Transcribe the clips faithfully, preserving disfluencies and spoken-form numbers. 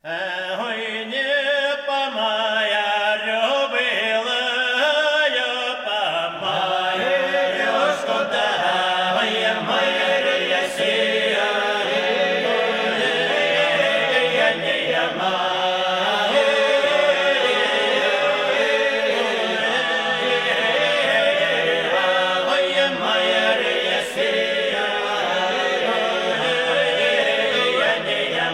Ой, не помая, любила я помая, скота, моя моя сия, я не я моя моя сия, я не я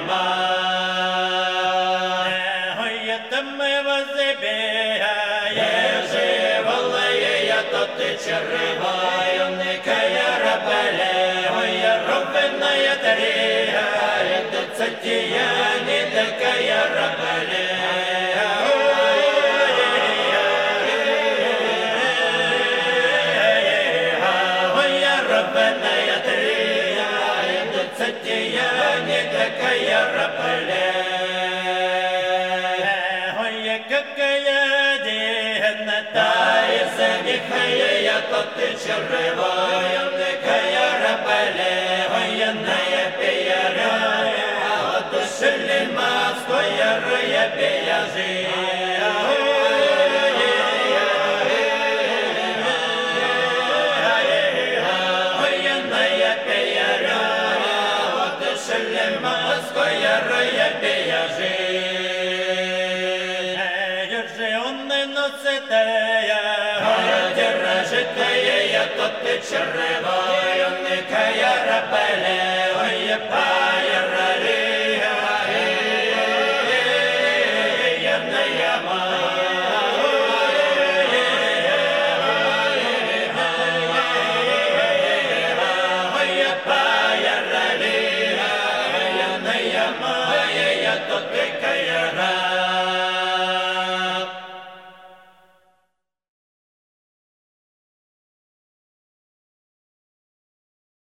мы возбея, живалая я тот и черваю, некая рабеле, моя робиная тария, это цатия, не такая рабеле. Моя робиная тария, это цатия, не такая рабеле. Какая дивна изникая я тот и черваю, некая рабеле, военная пиярая, от души лиманская рая пияжи. Военная пиярая, от души лиманская рая пияжи. Я тот и черваю, некая рабеле, ой, пая